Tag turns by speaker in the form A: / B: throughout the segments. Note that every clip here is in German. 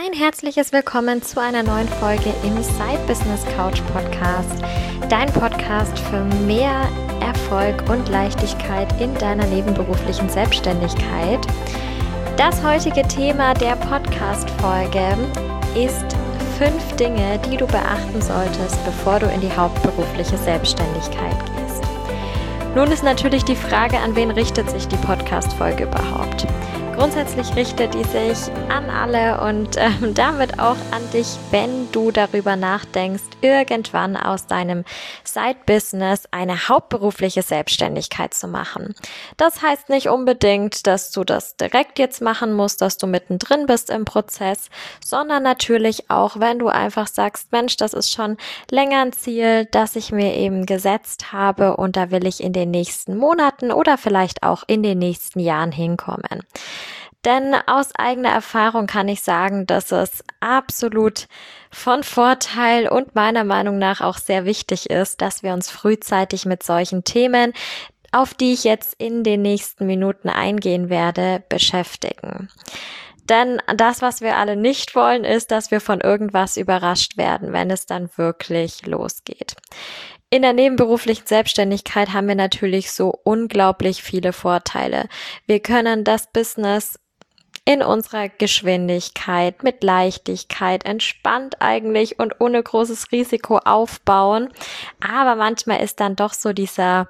A: Ein herzliches Willkommen zu einer neuen Folge im Side Business Couch Podcast, dein Podcast für mehr Erfolg und Leichtigkeit in deiner nebenberuflichen Selbstständigkeit. Das heutige Thema der Podcast-Folge ist 5 Dinge, die du beachten solltest, bevor du in die hauptberufliche Selbstständigkeit gehst. Nun ist natürlich die Frage, an wen richtet sich die Podcast-Folge überhaupt? Grundsätzlich richtet die sich an alle und damit auch an dich, wenn du darüber nachdenkst, irgendwann aus deinem Side-Business eine hauptberufliche Selbstständigkeit zu machen. Das heißt nicht unbedingt, dass du das direkt jetzt machen musst, dass du mittendrin bist im Prozess, sondern natürlich auch, wenn du einfach sagst, Mensch, das ist schon länger ein Ziel, das ich mir eben gesetzt habe und da will ich in den nächsten Monaten oder vielleicht auch in den nächsten Jahren hinkommen. Denn aus eigener Erfahrung kann ich sagen, dass es absolut von Vorteil und meiner Meinung nach auch sehr wichtig ist, dass wir uns frühzeitig mit solchen Themen, auf die ich jetzt in den nächsten Minuten eingehen werde, beschäftigen. Denn das, was wir alle nicht wollen, ist, dass wir von irgendwas überrascht werden, wenn es dann wirklich losgeht. In der nebenberuflichen Selbstständigkeit haben wir natürlich so unglaublich viele Vorteile. Wir können das Business in unserer Geschwindigkeit, mit Leichtigkeit, entspannt eigentlich und ohne großes Risiko aufbauen. Aber manchmal ist dann doch so dieser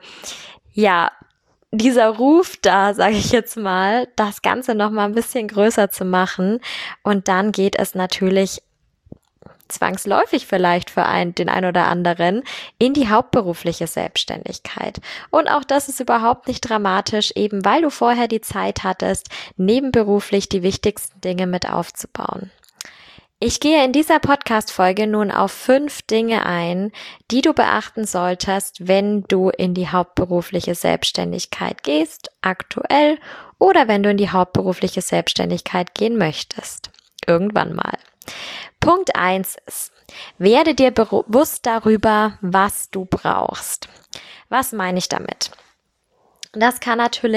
A: Ruf da, sage ich jetzt mal, das Ganze noch mal ein bisschen größer zu machen. Und dann geht es natürlich zwangsläufig vielleicht für den ein oder anderen in die hauptberufliche Selbstständigkeit. Und auch das ist überhaupt nicht dramatisch, eben weil du vorher die Zeit hattest, nebenberuflich die wichtigsten Dinge mit aufzubauen. Ich gehe in dieser Podcast-Folge nun auf 5 Dinge ein, die du beachten solltest, wenn du in die hauptberufliche Selbstständigkeit gehst, aktuell, oder wenn du in die hauptberufliche Selbstständigkeit gehen möchtest. Irgendwann mal. Punkt 1 ist, werde dir bewusst darüber, was du brauchst. Was meine ich damit? Das können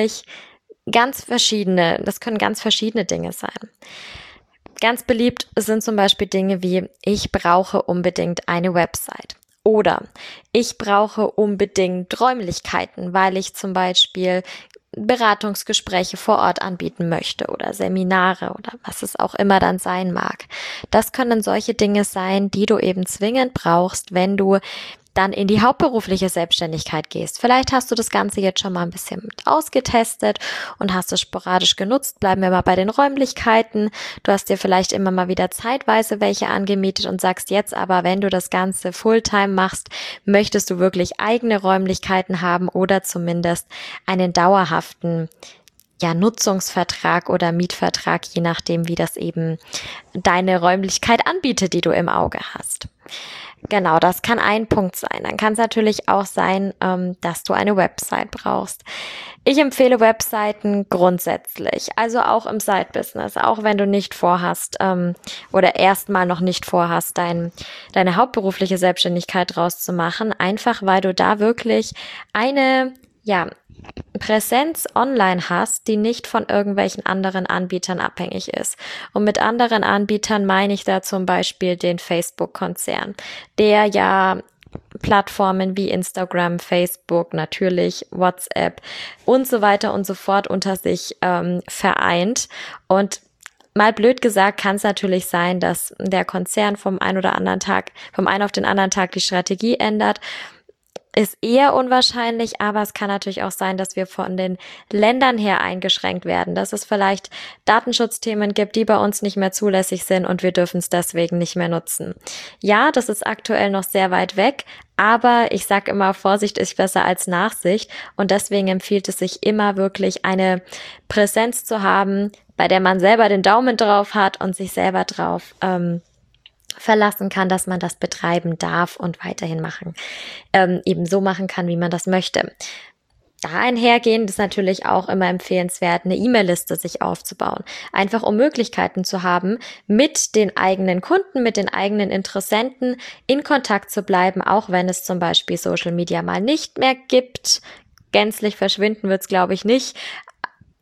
A: ganz verschiedene Dinge sein. Ganz beliebt sind zum Beispiel Dinge wie, ich brauche unbedingt eine Website. Oder ich brauche unbedingt Räumlichkeiten, weil ich zum Beispiel Beratungsgespräche vor Ort anbieten möchte oder Seminare oder was es auch immer dann sein mag. Das können solche Dinge sein, die du eben zwingend brauchst, wenn du dann in die hauptberufliche Selbstständigkeit gehst. Vielleicht hast du das Ganze jetzt schon mal ein bisschen mit ausgetestet und hast es sporadisch genutzt. Bleiben wir mal bei den Räumlichkeiten. Du hast dir vielleicht immer mal wieder zeitweise welche angemietet und sagst jetzt aber, wenn du das Ganze Fulltime machst, möchtest du wirklich eigene Räumlichkeiten haben oder zumindest einen dauerhaften Nutzungsvertrag oder Mietvertrag, je nachdem, wie das eben deine Räumlichkeit anbietet, die du im Auge hast. Genau, das kann ein Punkt sein. Dann kann es natürlich auch sein, dass du eine Website brauchst. Ich empfehle Webseiten grundsätzlich, also auch im Side-Business, auch wenn du nicht vorhast oder erstmal noch nicht vorhast, deine hauptberufliche Selbstständigkeit draus zu machen, einfach weil du da wirklich eine Präsenz online hast, die nicht von irgendwelchen anderen Anbietern abhängig ist. Und mit anderen Anbietern meine ich da zum Beispiel den Facebook-Konzern, der ja Plattformen wie Instagram, Facebook, natürlich WhatsApp und so weiter und so fort unter sich vereint. Und mal blöd gesagt kann es natürlich sein, dass der Konzern vom einen auf den anderen Tag die Strategie ändert. Ist eher unwahrscheinlich, aber es kann natürlich auch sein, dass wir von den Ländern her eingeschränkt werden, dass es vielleicht Datenschutzthemen gibt, die bei uns nicht mehr zulässig sind und wir dürfen es deswegen nicht mehr nutzen. Ja, das ist aktuell noch sehr weit weg, aber ich sage immer, Vorsicht ist besser als Nachsicht und deswegen empfiehlt es sich immer wirklich eine Präsenz zu haben, bei der man selber den Daumen drauf hat und sich selber drauf verlassen kann, dass man das betreiben darf und weiterhin eben so machen kann, wie man das möchte. Da einhergehend ist natürlich auch immer empfehlenswert, eine E-Mail-Liste sich aufzubauen. Einfach um Möglichkeiten zu haben, mit den eigenen Kunden, mit den eigenen Interessenten in Kontakt zu bleiben, auch wenn es zum Beispiel Social Media mal nicht mehr gibt. Gänzlich verschwinden wird es, glaube ich, nicht.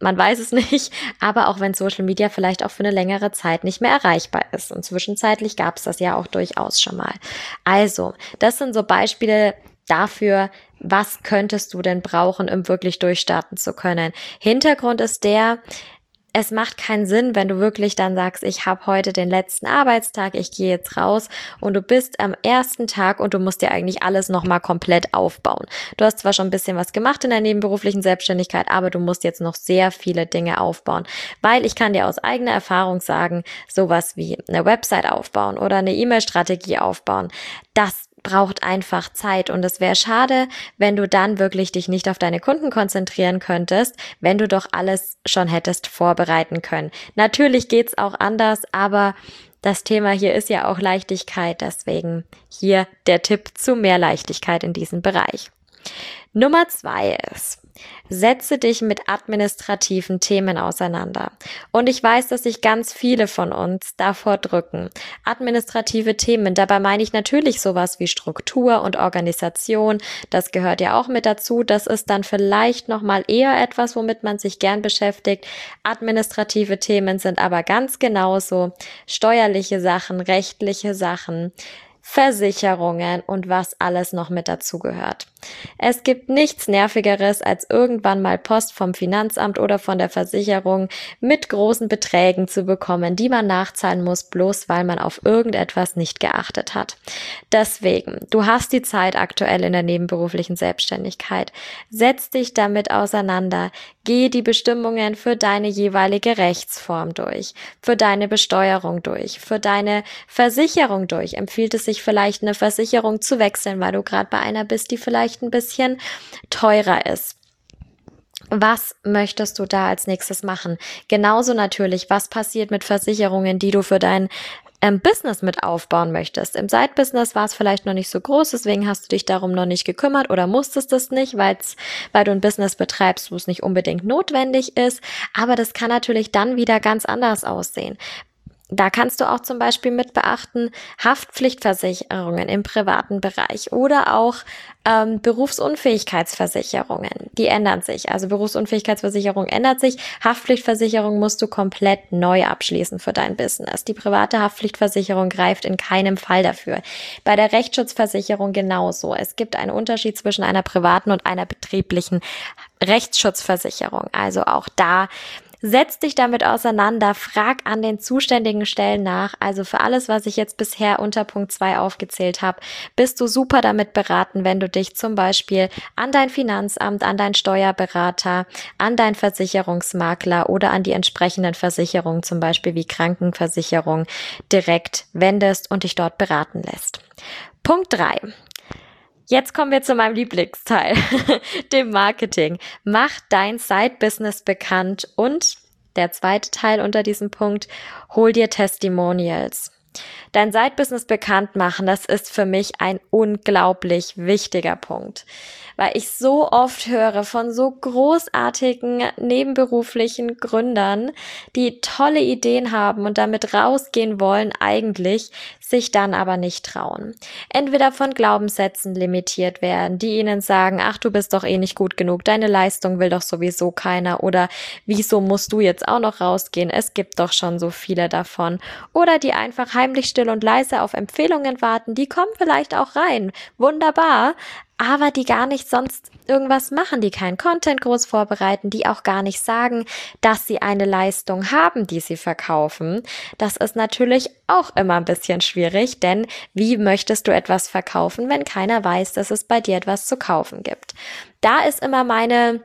A: man weiß es nicht, aber auch wenn Social Media vielleicht auch für eine längere Zeit nicht mehr erreichbar ist. Und zwischenzeitlich gab es das ja auch durchaus schon mal. Also, das sind so Beispiele dafür, was könntest du denn brauchen, um wirklich durchstarten zu können. Hintergrund ist es macht keinen Sinn, wenn du wirklich dann sagst, ich habe heute den letzten Arbeitstag, ich gehe jetzt raus und du bist am ersten Tag und du musst dir eigentlich alles nochmal komplett aufbauen. Du hast zwar schon ein bisschen was gemacht in der nebenberuflichen Selbstständigkeit, aber du musst jetzt noch sehr viele Dinge aufbauen, weil ich kann dir aus eigener Erfahrung sagen, sowas wie eine Website aufbauen oder eine E-Mail-Strategie aufbauen, das braucht einfach Zeit und es wäre schade, wenn du dann wirklich dich nicht auf deine Kunden konzentrieren könntest, wenn du doch alles schon hättest vorbereiten können. Natürlich geht's auch anders, aber das Thema hier ist ja auch Leichtigkeit, deswegen hier der Tipp zu mehr Leichtigkeit in diesem Bereich. Nummer 2 ist, setze dich mit administrativen Themen auseinander. Und ich weiß, dass sich ganz viele von uns davor drücken. Administrative Themen, dabei meine ich natürlich sowas wie Struktur und Organisation. Das gehört ja auch mit dazu. Das ist dann vielleicht nochmal eher etwas, womit man sich gern beschäftigt. Administrative Themen sind aber ganz genauso steuerliche Sachen, rechtliche Sachen, Versicherungen und was alles noch mit dazugehört. Es gibt nichts Nervigeres, als irgendwann mal Post vom Finanzamt oder von der Versicherung mit großen Beträgen zu bekommen, die man nachzahlen muss, bloß weil man auf irgendetwas nicht geachtet hat. Deswegen, du hast die Zeit aktuell in der nebenberuflichen Selbstständigkeit. Setz dich damit auseinander. Geh die Bestimmungen für deine jeweilige Rechtsform durch, für deine Besteuerung durch, für deine Versicherung durch. Empfiehlt es sich vielleicht eine Versicherung zu wechseln, weil du gerade bei einer bist, die vielleicht ein bisschen teurer ist. Was möchtest du da als nächstes machen? Genauso natürlich, was passiert mit Versicherungen, die du für dein Business mit aufbauen möchtest. Im Side-Business war es vielleicht noch nicht so groß, deswegen hast du dich darum noch nicht gekümmert oder musstest es nicht, weil du ein Business betreibst, wo es nicht unbedingt notwendig ist. Aber das kann natürlich dann wieder ganz anders aussehen. Da kannst du auch zum Beispiel mit beachten, Haftpflichtversicherungen im privaten Bereich oder auch Berufsunfähigkeitsversicherungen. Die ändern sich. Also Berufsunfähigkeitsversicherung ändert sich. Haftpflichtversicherung musst du komplett neu abschließen für dein Business. Die private Haftpflichtversicherung greift in keinem Fall dafür. Bei der Rechtsschutzversicherung genauso. Es gibt einen Unterschied zwischen einer privaten und einer betrieblichen Rechtsschutzversicherung. Also auch da setz dich damit auseinander, frag an den zuständigen Stellen nach. Also für alles, was ich jetzt bisher unter Punkt 2 aufgezählt habe, bist du super damit beraten, wenn du dich zum Beispiel an dein Finanzamt, an deinen Steuerberater, an deinen Versicherungsmakler oder an die entsprechenden Versicherungen, zum Beispiel wie Krankenversicherung, direkt wendest und dich dort beraten lässt. Punkt 3. Jetzt kommen wir zu meinem Lieblingsteil, dem Marketing. Mach dein Side-Business bekannt und der zweite Teil unter diesem Punkt, hol dir Testimonials. Dein Side-Business bekannt machen, das ist für mich ein unglaublich wichtiger Punkt, weil ich so oft höre von so großartigen nebenberuflichen Gründern, die tolle Ideen haben und damit rausgehen wollen eigentlich, sich dann aber nicht trauen. Entweder von Glaubenssätzen limitiert werden, die ihnen sagen, ach, du bist doch eh nicht gut genug, deine Leistung will doch sowieso keiner oder wieso musst du jetzt auch noch rausgehen, es gibt doch schon so viele davon. Oder die einfach heimlich still und leise auf Empfehlungen warten, die kommen vielleicht auch rein, wunderbar, aber die gar nicht sonst irgendwas machen, die keinen Content groß vorbereiten, die auch gar nicht sagen, dass sie eine Leistung haben, die sie verkaufen. Das ist natürlich auch immer ein bisschen schwierig, denn wie möchtest du etwas verkaufen, wenn keiner weiß, dass es bei dir etwas zu kaufen gibt? Da ist immer meine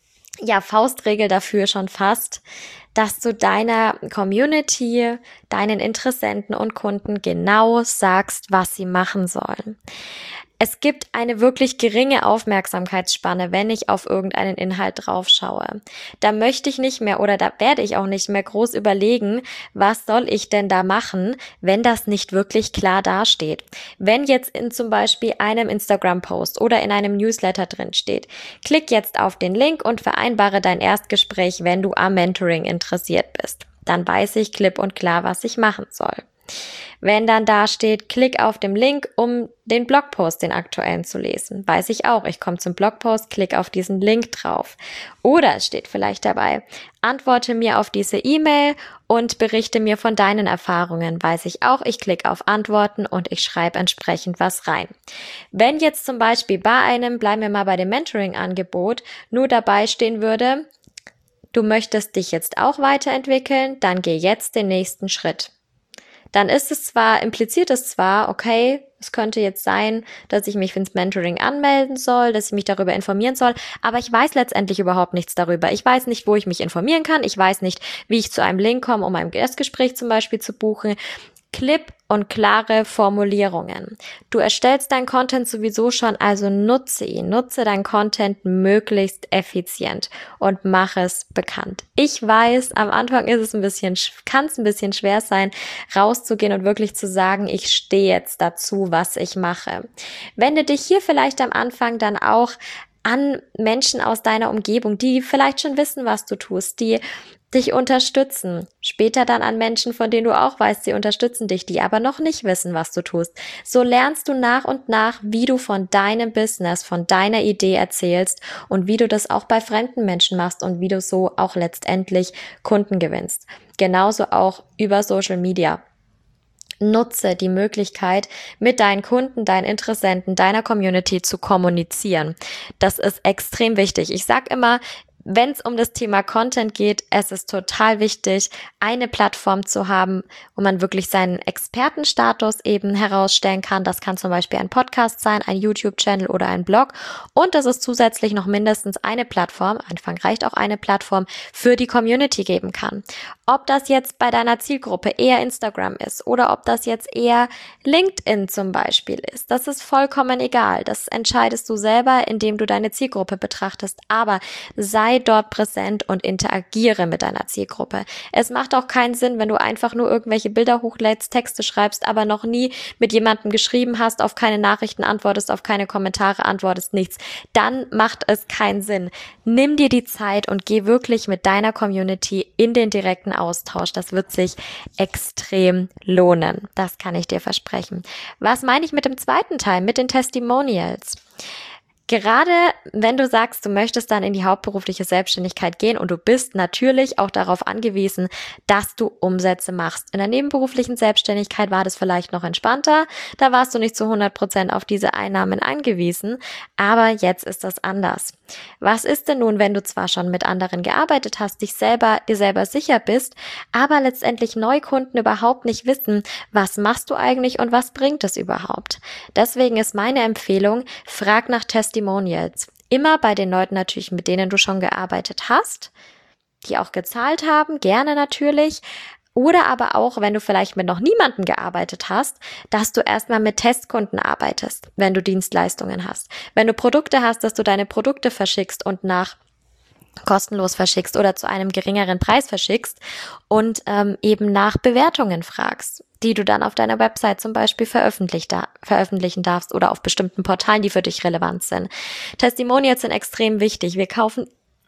A: Faustregel dafür schon fast, dass du deiner Community, deinen Interessenten und Kunden genau sagst, was sie machen sollen. Es gibt eine wirklich geringe Aufmerksamkeitsspanne, wenn ich auf irgendeinen Inhalt drauf schaue. Da möchte ich nicht mehr oder da werde ich auch nicht mehr groß überlegen, was soll ich denn da machen, wenn das nicht wirklich klar dasteht. Wenn jetzt in zum Beispiel einem Instagram-Post oder in einem Newsletter drin steht, klick jetzt auf den Link und vereinbare dein Erstgespräch, wenn du am Mentoring interessiert bist. Dann weiß ich klipp und klar, was ich machen soll. Wenn dann da steht, klick auf den Link, um den Blogpost, den aktuellen zu lesen, weiß ich auch, ich komme zum Blogpost, klick auf diesen Link drauf. Oder es steht vielleicht dabei, antworte mir auf diese E-Mail und berichte mir von deinen Erfahrungen, weiß ich auch, ich klicke auf Antworten und ich schreibe entsprechend was rein. Wenn jetzt zum Beispiel bei einem, bleiben wir mal bei dem Mentoring-Angebot, nur dabei stehen würde, du möchtest dich jetzt auch weiterentwickeln, dann geh jetzt den nächsten Schritt. Dann impliziert es zwar, okay, es könnte jetzt sein, dass ich mich fürs Mentoring anmelden soll, dass ich mich darüber informieren soll, aber ich weiß letztendlich überhaupt nichts darüber. Ich weiß nicht, wo ich mich informieren kann. Ich weiß nicht, wie ich zu einem Link komme, um ein Erstgespräch zum Beispiel zu buchen. Klipp und klare Formulierungen. Du erstellst dein Content sowieso schon, also nutze ihn. Nutze dein Content möglichst effizient und mach es bekannt. Ich weiß, am Anfang kann es ein bisschen schwer sein, rauszugehen und wirklich zu sagen, ich stehe jetzt dazu, was ich mache. Wende dich hier vielleicht am Anfang dann auch an Menschen aus deiner Umgebung, die vielleicht schon wissen, was du tust, die dich unterstützen. Später dann an Menschen, von denen du auch weißt, sie unterstützen dich, die aber noch nicht wissen, was du tust. So lernst du nach und nach, wie du von deinem Business, von deiner Idee erzählst und wie du das auch bei fremden Menschen machst und wie du so auch letztendlich Kunden gewinnst. Genauso auch über Social Media. Nutze die Möglichkeit, mit deinen Kunden, deinen Interessenten, deiner Community zu kommunizieren. Das ist extrem wichtig. Ich sage immer, wenn es um das Thema Content geht, es ist total wichtig, eine Plattform zu haben, wo man wirklich seinen Expertenstatus eben herausstellen kann. Das kann zum Beispiel ein Podcast sein, ein YouTube-Channel oder ein Blog. Und dass es zusätzlich noch mindestens eine Plattform, Anfang reicht auch eine Plattform, für die Community geben kann. Ob das jetzt bei deiner Zielgruppe eher Instagram ist oder ob das jetzt eher LinkedIn zum Beispiel ist, das ist vollkommen egal. Das entscheidest du selber, indem du deine Zielgruppe betrachtest. Aber sei dort präsent und interagiere mit deiner Zielgruppe. Es macht auch keinen Sinn, wenn du einfach nur irgendwelche Bilder hochlädst, Texte schreibst, aber noch nie mit jemandem geschrieben hast, auf keine Nachrichten antwortest, auf keine Kommentare antwortest, nichts. Dann macht es keinen Sinn. Nimm dir die Zeit und geh wirklich mit deiner Community in den direkten Austausch. Das wird sich extrem lohnen. Das kann ich dir versprechen. Was meine ich mit dem zweiten Teil, mit den Testimonials? Gerade wenn du sagst, du möchtest dann in die hauptberufliche Selbstständigkeit gehen und du bist natürlich auch darauf angewiesen, dass du Umsätze machst. In der nebenberuflichen Selbstständigkeit war das vielleicht noch entspannter, da warst du nicht zu 100% auf diese Einnahmen angewiesen, aber jetzt ist das anders. Was ist denn nun, wenn du zwar schon mit anderen gearbeitet hast, dir selber sicher bist, aber letztendlich Neukunden überhaupt nicht wissen, was machst du eigentlich und was bringt es überhaupt? Deswegen ist meine Empfehlung, frag nach Testimonials. Immer bei den Leuten natürlich, mit denen du schon gearbeitet hast, die auch gezahlt haben, gerne natürlich. Oder aber auch, wenn du vielleicht mit noch niemandem gearbeitet hast, dass du erstmal mit Testkunden arbeitest, wenn du Dienstleistungen hast. Wenn du Produkte hast, dass du deine Produkte verschickst und kostenlos verschickst oder zu einem geringeren Preis verschickst und eben nach Bewertungen fragst, die du dann auf deiner Website zum Beispiel veröffentlichen darfst oder auf bestimmten Portalen, die für dich relevant sind. Testimonials sind extrem wichtig. Wir kaufen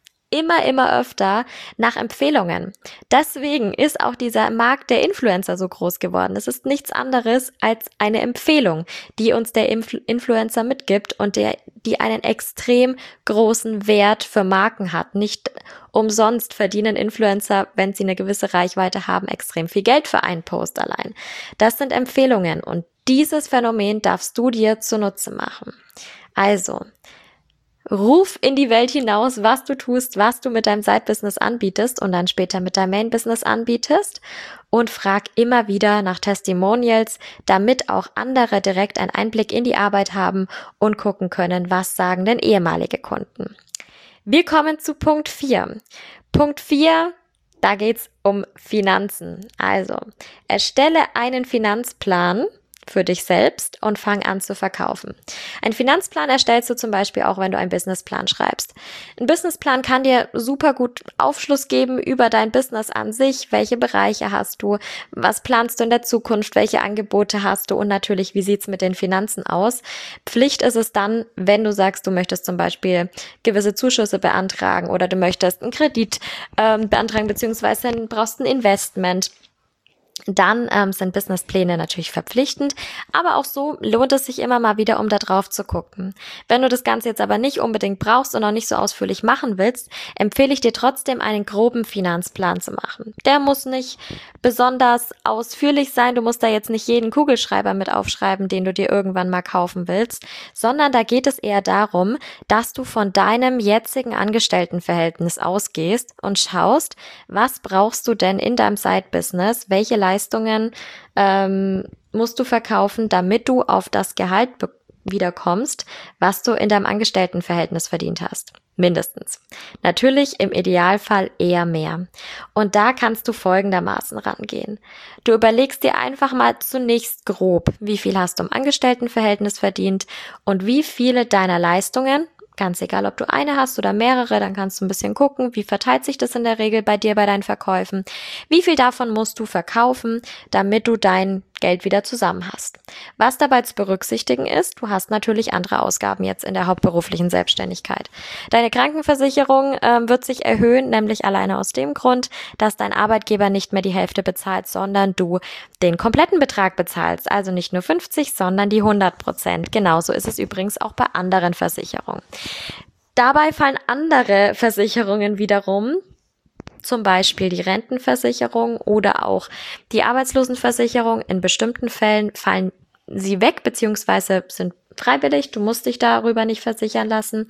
A: immer öfter nach Empfehlungen. Deswegen ist auch dieser Markt der Influencer so groß geworden. Es ist nichts anderes als eine Empfehlung, die uns der Influencer mitgibt und die einen extrem großen Wert für Marken hat. Nicht umsonst verdienen Influencer, wenn sie eine gewisse Reichweite haben, extrem viel Geld für einen Post allein. Das sind Empfehlungen und dieses Phänomen darfst du dir zunutze machen. Also, ruf in die Welt hinaus, was du tust, was du mit deinem Side-Business anbietest und dann später mit deinem Main-Business anbietest und frag immer wieder nach Testimonials, damit auch andere direkt einen Einblick in die Arbeit haben und gucken können, was sagen denn ehemalige Kunden. Wir kommen zu Punkt 4. Punkt 4, da geht's um Finanzen. Also, erstelle einen Finanzplan für dich selbst und fang an zu verkaufen. Einen Finanzplan erstellst du zum Beispiel auch, wenn du einen Businessplan schreibst. Ein Businessplan kann dir super gut Aufschluss geben über dein Business an sich. Welche Bereiche hast du? Was planst du in der Zukunft? Welche Angebote hast du? Und natürlich, wie sieht's mit den Finanzen aus? Pflicht ist es dann, wenn du sagst, du möchtest zum Beispiel gewisse Zuschüsse beantragen oder du möchtest einen Kredit beantragen, beziehungsweise brauchst ein Investment. Dann sind Businesspläne natürlich verpflichtend, aber auch so lohnt es sich immer mal wieder, um da drauf zu gucken. Wenn du das Ganze jetzt aber nicht unbedingt brauchst und noch nicht so ausführlich machen willst, empfehle ich dir trotzdem, einen groben Finanzplan zu machen. Der muss nicht besonders ausführlich sein, du musst da jetzt nicht jeden Kugelschreiber mit aufschreiben, den du dir irgendwann mal kaufen willst, sondern da geht es eher darum, dass du von deinem jetzigen Angestelltenverhältnis ausgehst und schaust, was brauchst du denn in deinem Side-Business, welche Leistungen musst du verkaufen, damit du auf das Gehalt wiederkommst, was du in deinem Angestelltenverhältnis verdient hast. Mindestens. Natürlich im Idealfall eher mehr. Und da kannst du folgendermaßen rangehen. Du überlegst dir einfach mal zunächst grob, wie viel hast du im Angestelltenverhältnis verdient und wie viele deiner Leistungen, ganz egal, ob du eine hast oder mehrere, dann kannst du ein bisschen gucken, wie verteilt sich das in der Regel bei dir bei deinen Verkäufen. Wie viel davon musst du verkaufen, damit du dein Geld wieder zusammen hast. Was dabei zu berücksichtigen ist, du hast natürlich andere Ausgaben jetzt in der hauptberuflichen Selbstständigkeit. Deine Krankenversicherung wird sich erhöhen, nämlich alleine aus dem Grund, dass dein Arbeitgeber nicht mehr die Hälfte bezahlt, sondern du den kompletten Betrag bezahlst. Also nicht nur 50, sondern die 100%. Genauso ist es übrigens auch bei anderen Versicherungen. Dabei fallen andere Versicherungen wiederum, zum Beispiel die Rentenversicherung oder auch die Arbeitslosenversicherung. In bestimmten Fällen fallen sie weg, beziehungsweise sind freiwillig. Du musst dich darüber nicht versichern lassen.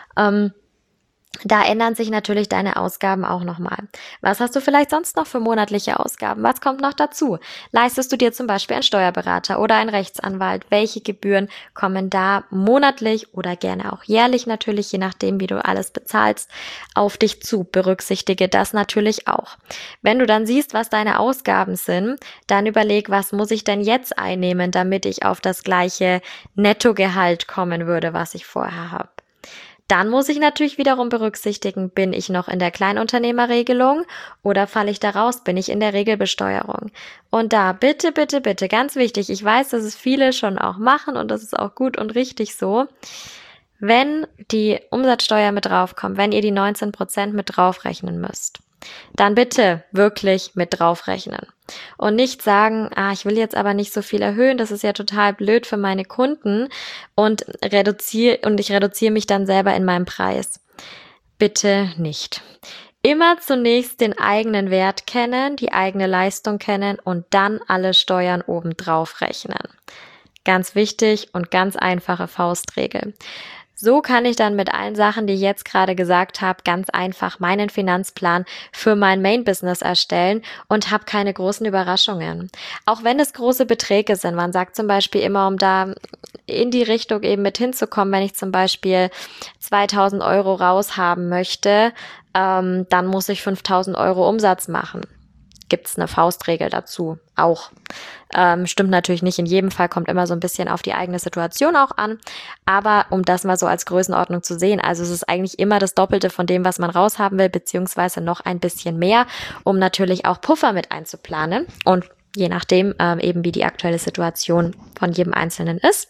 A: Da ändern sich natürlich deine Ausgaben auch nochmal. Was hast du vielleicht sonst noch für monatliche Ausgaben? Was kommt noch dazu? Leistest du dir zum Beispiel einen Steuerberater oder einen Rechtsanwalt? Welche Gebühren kommen da monatlich oder gerne auch jährlich natürlich, je nachdem, wie du alles bezahlst, auf dich zu? Berücksichtige das natürlich auch. Wenn du dann siehst, was deine Ausgaben sind, dann überleg, was muss ich denn jetzt einnehmen, damit ich auf das gleiche Nettogehalt kommen würde, was ich vorher habe. Dann muss ich natürlich wiederum berücksichtigen, bin ich noch in der Kleinunternehmerregelung oder falle ich da raus, bin ich in der Regelbesteuerung. Und da bitte, bitte, bitte, ganz wichtig, ich weiß, dass es viele schon auch machen und das ist auch gut und richtig so. Wenn die Umsatzsteuer mit draufkommt, wenn ihr die 19% mit draufrechnen müsst, dann bitte wirklich mit draufrechnen. Und nicht sagen, ich will jetzt aber nicht so viel erhöhen, das ist ja total blöd für meine Kunden und ich reduziere mich dann selber in meinem Preis. Bitte nicht. Immer zunächst den eigenen Wert kennen, die eigene Leistung kennen und dann alle Steuern obendrauf rechnen. Ganz wichtig und ganz einfache Faustregel. So kann ich dann mit allen Sachen, die ich jetzt gerade gesagt habe, ganz einfach meinen Finanzplan für mein Main-Business erstellen und habe keine großen Überraschungen. Auch wenn es große Beträge sind, man sagt zum Beispiel immer, um da in die Richtung eben mit hinzukommen, wenn ich zum Beispiel 2.000 Euro raushaben möchte, dann muss ich 5.000 Euro Umsatz machen. Gibt es eine Faustregel dazu auch. Stimmt natürlich nicht in jedem Fall, kommt immer so ein bisschen auf die eigene Situation auch an. Aber um das mal so als Größenordnung zu sehen, also es ist eigentlich immer das Doppelte von dem, was man raushaben will, beziehungsweise noch ein bisschen mehr, um natürlich auch Puffer mit einzuplanen. Und je nachdem eben, wie die aktuelle Situation von jedem Einzelnen ist.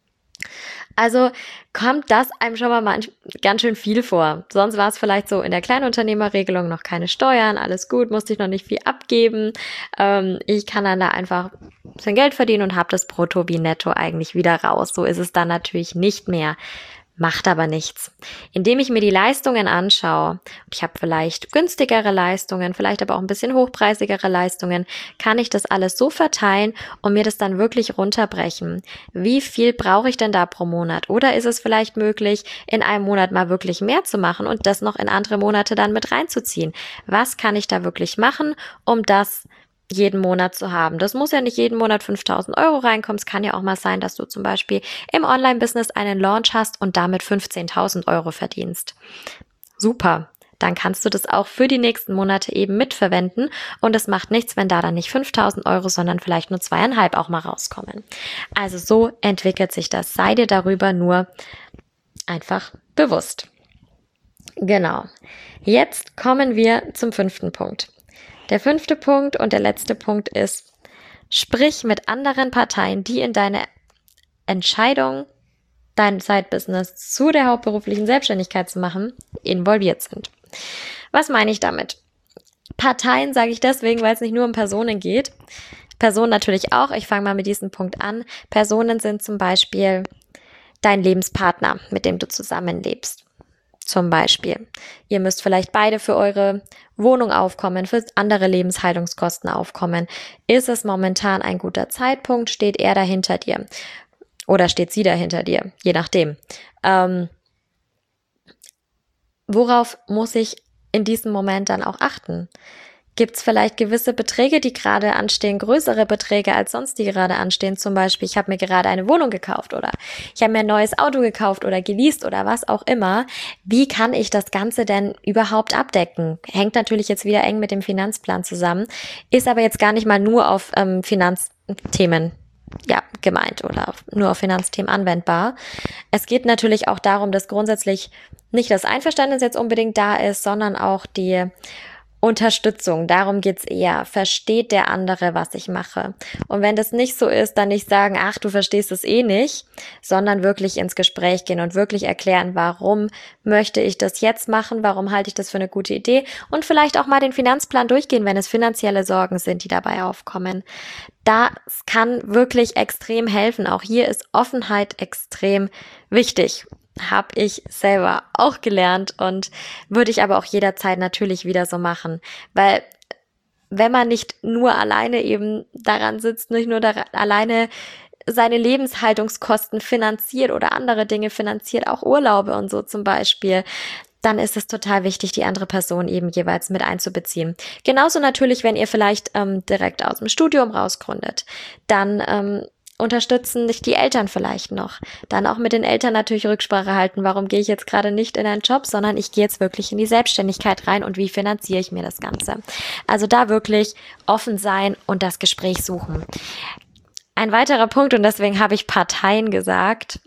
A: Also kommt das einem schon mal ganz schön viel vor. Sonst war es vielleicht so in der Kleinunternehmerregelung noch keine Steuern, alles gut, musste ich noch nicht viel abgeben. Ich kann dann da einfach ein bisschen Geld verdienen und habe das Brutto wie Netto eigentlich wieder raus. So ist es dann natürlich nicht mehr. Macht aber nichts. Indem ich mir die Leistungen anschaue, und ich habe vielleicht günstigere Leistungen, vielleicht aber auch ein bisschen hochpreisigere Leistungen, kann ich das alles so verteilen und mir das dann wirklich runterbrechen. Wie viel brauche ich denn da pro Monat? Oder ist es vielleicht möglich, in einem Monat mal wirklich mehr zu machen und das noch in andere Monate dann mit reinzuziehen? Was kann ich da wirklich machen, um das jeden Monat zu haben. Das muss ja nicht jeden Monat 5.000 Euro reinkommen. Es kann ja auch mal sein, dass du zum Beispiel im Online-Business einen Launch hast und damit 15.000 Euro verdienst. Super. Dann kannst du das auch für die nächsten Monate eben mitverwenden und es macht nichts, wenn da dann nicht 5.000 Euro, sondern vielleicht nur 2.500 auch mal rauskommen. Also so entwickelt sich das. Sei dir darüber nur einfach bewusst. Genau. Jetzt kommen wir zum 5. Punkt. Der 5. Punkt und der letzte Punkt ist, sprich mit anderen Parteien, die in deine Entscheidung, dein Side-Business zu der hauptberuflichen Selbstständigkeit zu machen, involviert sind. Was meine ich damit? Parteien sage ich deswegen, weil es nicht nur um Personen geht. Personen natürlich auch. Ich fange mal mit diesem Punkt an. Personen sind zum Beispiel dein Lebenspartner, mit dem du zusammenlebst. Zum Beispiel. Ihr müsst vielleicht beide für eure Wohnung aufkommen, für andere Lebenshaltungskosten aufkommen. Ist es momentan ein guter Zeitpunkt? Steht er dahinter dir? Oder steht sie dahinter dir? Je nachdem. Worauf muss ich in diesem Moment dann auch achten? Gibt es vielleicht gewisse Beträge, die gerade anstehen, größere Beträge als sonst, die gerade anstehen? Zum Beispiel, ich habe mir gerade eine Wohnung gekauft oder ich habe mir ein neues Auto gekauft oder geleast oder was auch immer. Wie kann ich das Ganze denn überhaupt abdecken? Hängt natürlich jetzt wieder eng mit dem Finanzplan zusammen, ist aber jetzt gar nicht mal nur auf Finanzthemen gemeint oder nur auf Finanzthemen anwendbar. Es geht natürlich auch darum, dass grundsätzlich nicht das Einverständnis jetzt unbedingt da ist, sondern auch die Unterstützung, darum geht's eher. Versteht der andere, was ich mache? Und wenn das nicht so ist, dann nicht sagen, ach, du verstehst es eh nicht, sondern wirklich ins Gespräch gehen und wirklich erklären, warum möchte ich das jetzt machen, warum halte ich das für eine gute Idee und vielleicht auch mal den Finanzplan durchgehen, wenn es finanzielle Sorgen sind, die dabei aufkommen. Das kann wirklich extrem helfen. Auch hier ist Offenheit extrem wichtig. Habe ich selber auch gelernt und würde ich aber auch jederzeit natürlich wieder so machen, weil wenn man nicht nur alleine eben daran sitzt, nicht nur alleine seine Lebenshaltungskosten finanziert oder andere Dinge finanziert, auch Urlaube und so zum Beispiel, dann ist es total wichtig, die andere Person eben jeweils mit einzubeziehen. Genauso natürlich, wenn ihr vielleicht direkt aus dem Studium rausgründet, dann unterstützen dich die Eltern vielleicht noch. Dann auch mit den Eltern natürlich Rücksprache halten. Warum gehe ich jetzt gerade nicht in einen Job, sondern ich gehe jetzt wirklich in die Selbstständigkeit rein und wie finanziere ich mir das Ganze? Also da wirklich offen sein und das Gespräch suchen. Ein weiterer Punkt, und deswegen habe ich Parteien gesagt,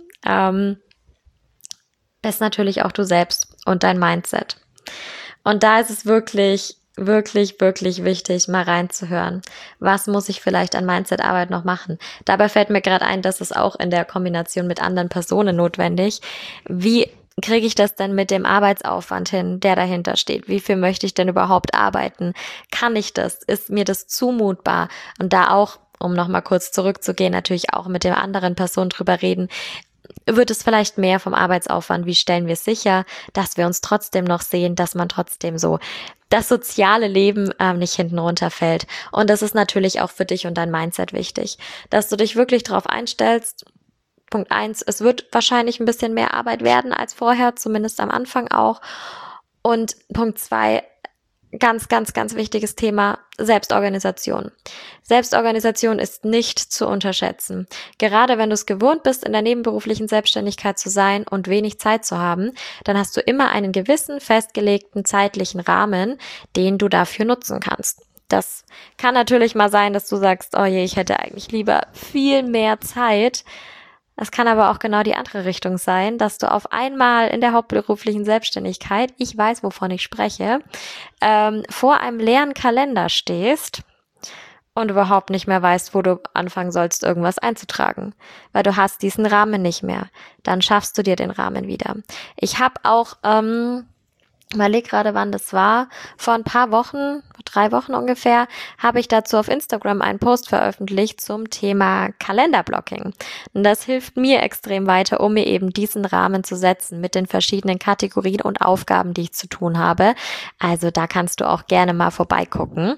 A: ist natürlich auch du selbst und dein Mindset. Und da ist es wirklich wichtig, mal reinzuhören. Was muss ich vielleicht an Mindset-Arbeit noch machen? Dabei fällt mir gerade ein, das ist auch in der Kombination mit anderen Personen notwendig. Wie kriege ich das denn mit dem Arbeitsaufwand hin, der dahinter steht? Wie viel möchte ich denn überhaupt arbeiten? Kann ich das? Ist mir das zumutbar? Und da auch, um nochmal kurz zurückzugehen, natürlich auch mit der anderen Person drüber reden. Wird es vielleicht mehr vom Arbeitsaufwand? Wie stellen wir sicher, dass wir uns trotzdem noch sehen, dass man trotzdem so das soziale Leben nicht hinten runterfällt? Und das ist natürlich auch für dich und dein Mindset wichtig, dass du dich wirklich darauf einstellst. Punkt 1, es wird wahrscheinlich ein bisschen mehr Arbeit werden als vorher, zumindest am Anfang auch. Und Punkt 2, ganz wichtiges Thema, Selbstorganisation. Selbstorganisation ist nicht zu unterschätzen. Gerade wenn du es gewohnt bist, in der nebenberuflichen Selbstständigkeit zu sein und wenig Zeit zu haben, dann hast du immer einen gewissen festgelegten zeitlichen Rahmen, den du dafür nutzen kannst. Das kann natürlich mal sein, dass du sagst, oh je, ich hätte eigentlich lieber viel mehr Zeit. Es kann aber auch genau die andere Richtung sein, dass du auf einmal in der hauptberuflichen Selbstständigkeit, ich weiß, wovon ich spreche, vor einem leeren Kalender stehst und überhaupt nicht mehr weißt, wo du anfangen sollst, irgendwas einzutragen, weil du hast diesen Rahmen nicht mehr. Dann schaffst du dir den Rahmen wieder. Ich habe auch überleg gerade, wann das war. Vor ein paar Wochen, 3 Wochen ungefähr, habe ich dazu auf Instagram einen Post veröffentlicht zum Thema Kalenderblocking. Und das hilft mir extrem weiter, um mir eben diesen Rahmen zu setzen mit den verschiedenen Kategorien und Aufgaben, die ich zu tun habe. Also da kannst du auch gerne mal vorbeigucken.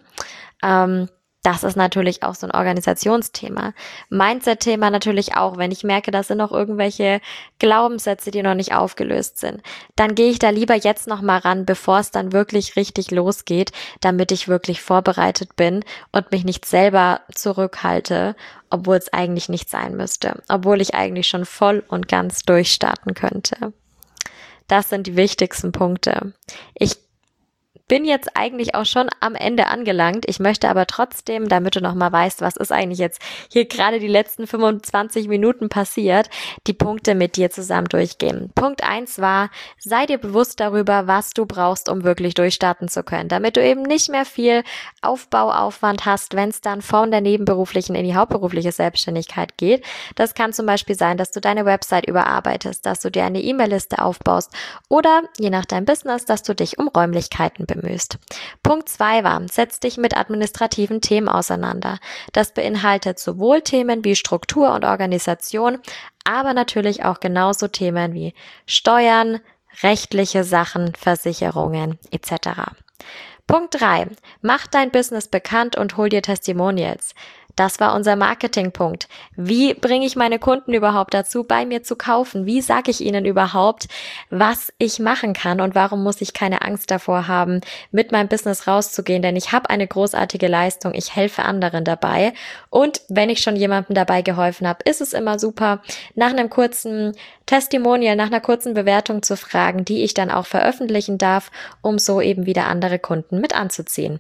A: Das ist natürlich auch so ein Organisationsthema. Mindset-Thema natürlich auch. Wenn ich merke, das sind noch irgendwelche Glaubenssätze, die noch nicht aufgelöst sind, dann gehe ich da lieber jetzt noch mal ran, bevor es dann wirklich richtig losgeht, damit ich wirklich vorbereitet bin und mich nicht selber zurückhalte, obwohl es eigentlich nicht sein müsste, obwohl ich eigentlich schon voll und ganz durchstarten könnte. Das sind die wichtigsten Punkte. Ich bin jetzt eigentlich auch schon am Ende angelangt. Ich möchte aber trotzdem, damit du nochmal weißt, was ist eigentlich jetzt hier gerade die letzten 25 Minuten passiert, die Punkte mit dir zusammen durchgehen. Punkt 1 war, sei dir bewusst darüber, was du brauchst, um wirklich durchstarten zu können, damit du eben nicht mehr viel Aufbauaufwand hast, wenn es dann von der nebenberuflichen in die hauptberufliche Selbstständigkeit geht. Das kann zum Beispiel sein, dass du deine Website überarbeitest, dass du dir eine E-Mail-Liste aufbaust oder, je nach deinem Business, dass du dich um Räumlichkeiten bemühst. bemühst. Punkt 2 war, setz dich mit administrativen Themen auseinander. Das beinhaltet sowohl Themen wie Struktur und Organisation, aber natürlich auch genauso Themen wie Steuern, rechtliche Sachen, Versicherungen etc. Punkt 3. Mach dein Business bekannt und hol dir Testimonials. Das war unser Marketingpunkt. Wie bringe ich meine Kunden überhaupt dazu, bei mir zu kaufen? Wie sage ich ihnen überhaupt, was ich machen kann und warum muss ich keine Angst davor haben, mit meinem Business rauszugehen? Denn ich habe eine großartige Leistung, ich helfe anderen dabei. Und wenn ich schon jemandem dabei geholfen habe, ist es immer super, nach einem kurzen Testimonial, nach einer kurzen Bewertung zu fragen, die ich dann auch veröffentlichen darf, um so eben wieder andere Kunden mit anzuziehen.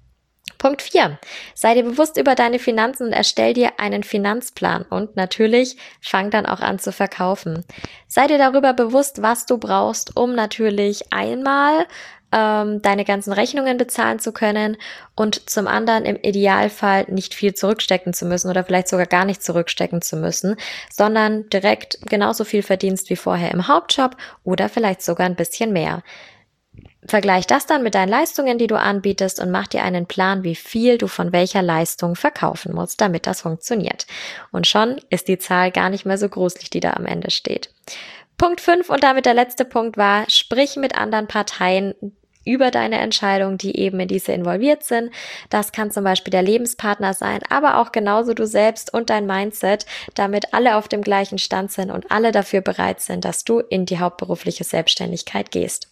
A: Punkt 4. Sei dir bewusst über deine Finanzen und erstell dir einen Finanzplan und natürlich fang dann auch an zu verkaufen. Sei dir darüber bewusst, was du brauchst, um natürlich einmal deine ganzen Rechnungen bezahlen zu können und zum anderen im Idealfall nicht viel zurückstecken zu müssen oder vielleicht sogar gar nicht zurückstecken zu müssen, sondern direkt genauso viel verdienst wie vorher im Hauptjob oder vielleicht sogar ein bisschen mehr. Vergleich das dann mit deinen Leistungen, die du anbietest und mach dir einen Plan, wie viel du von welcher Leistung verkaufen musst, damit das funktioniert. Und schon ist die Zahl gar nicht mehr so gruselig, die da am Ende steht. Punkt 5 und damit der letzte Punkt war, sprich mit anderen Parteien über deine Entscheidungen, die eben in diese involviert sind. Das kann zum Beispiel der Lebenspartner sein, aber auch genauso du selbst und dein Mindset, damit alle auf dem gleichen Stand sind und alle dafür bereit sind, dass du in die hauptberufliche Selbstständigkeit gehst.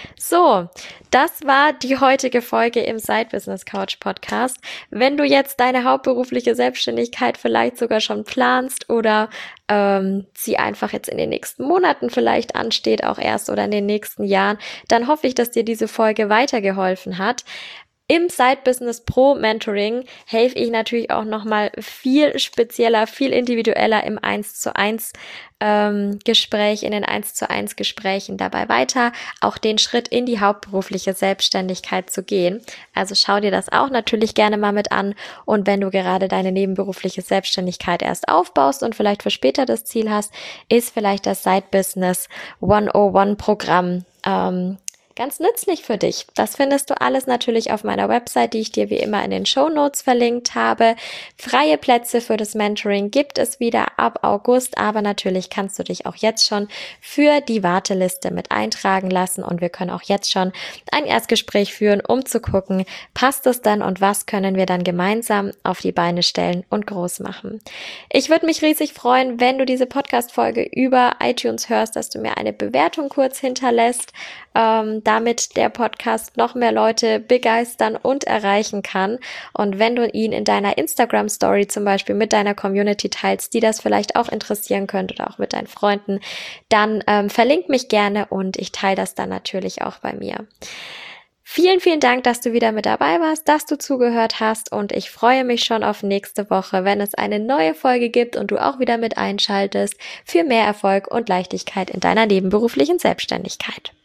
A: So, das war die heutige Folge im Side Business Couch Podcast. Wenn du jetzt deine hauptberufliche Selbstständigkeit vielleicht sogar schon planst oder sie einfach jetzt in den nächsten Monaten vielleicht ansteht, auch erst oder in den nächsten Jahren, dann hoffe ich, dass dir diese Folge weitergeholfen hat. Im Side Business Pro Mentoring helfe ich natürlich auch nochmal viel spezieller, viel individueller im 1:1 Gespräch, in den 1:1 Gesprächen dabei weiter, auch den Schritt in die hauptberufliche Selbstständigkeit zu gehen. Also schau dir das auch natürlich gerne mal mit an und wenn du gerade deine nebenberufliche Selbstständigkeit erst aufbaust und vielleicht für später das Ziel hast, ist vielleicht das Side Business 101 Programm ganz nützlich für dich. Das findest du alles natürlich auf meiner Website, die ich dir wie immer in den Shownotes verlinkt habe. Freie Plätze für das Mentoring gibt es wieder ab August, aber natürlich kannst du dich auch jetzt schon für die Warteliste mit eintragen lassen und wir können auch jetzt schon ein Erstgespräch führen, um zu gucken, passt es dann und was können wir dann gemeinsam auf die Beine stellen und groß machen. Ich würde mich riesig freuen, wenn du diese Podcast-Folge über iTunes hörst, dass du mir eine Bewertung kurz hinterlässt, damit der Podcast noch mehr Leute begeistern und erreichen kann. Und wenn du ihn in deiner Instagram-Story zum Beispiel mit deiner Community teilst, die das vielleicht auch interessieren könnte oder auch mit deinen Freunden, dann verlink mich gerne und ich teile das dann natürlich auch bei mir. Vielen, vielen Dank, dass du wieder mit dabei warst, dass du zugehört hast und ich freue mich schon auf nächste Woche, wenn es eine neue Folge gibt und du auch wieder mit einschaltest für mehr Erfolg und Leichtigkeit in deiner nebenberuflichen Selbstständigkeit.